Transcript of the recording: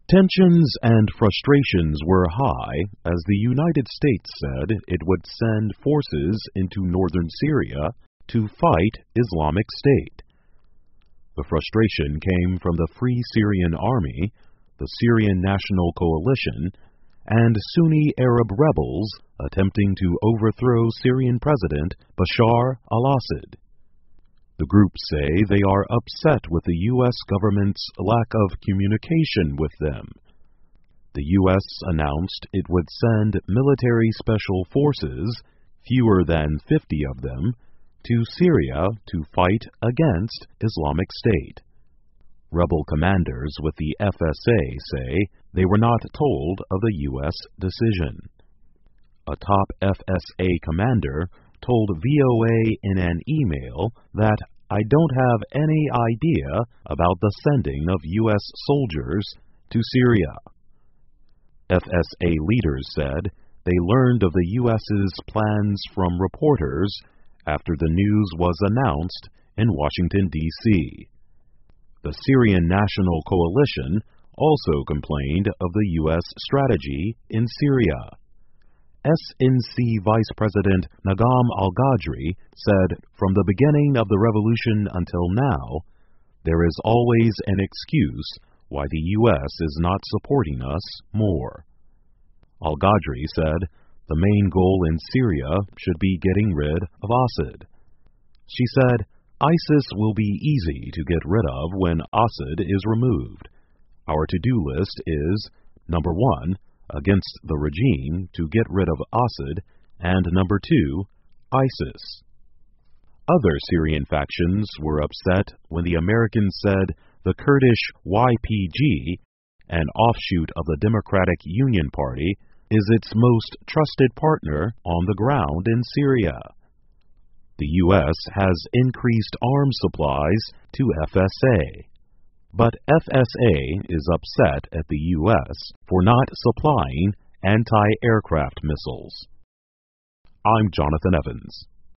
Tensions and frustrations were high as the United States said it would send forces into northern Syria to fight Islamic State. The frustration came from the Free Syrian Army, the Syrian National Coalition, and Sunni Arab rebels attempting to overthrow Syrian President Bashar al-Assad. The groups say they are upset with the U.S. government's lack of communication with them. The U.S. announced it would send military special forces, fewer than 50 of them, to Syria to fight against Islamic State. Rebel commanders with the FSA say they were not told of the U.S. decision. A top FSA commander told VOA in an email that "I don't have any idea about the sending of U.S. soldiers to Syria." FSA leaders said they learned of the U.S.'s plans from reporters after the news was announced in Washington, D.C. The Syrian National Coalition also complained of the U.S. strategy in Syria. SNC Vice President Nagam al-Gadri said, "From the beginning of the revolution until now, there is always an excuse why the U.S. is not supporting us more." Al-Gadri said the main goal in Syria should be getting rid of Assad. She said, "ISIS will be easy to get rid of when Assad is removed. Our to-do list is, number 1, against the regime to get rid of Assad, and number 2, ISIS." Other Syrian factions were upset when the Americans said the Kurdish YPG, an offshoot of the Democratic Union Party, is its most trusted partner on the ground in Syria. The U.S. has increased arms supplies to FSA. But FSA is upset at the U.S. for not supplying anti-aircraft missiles. I'm Jonathan Evans.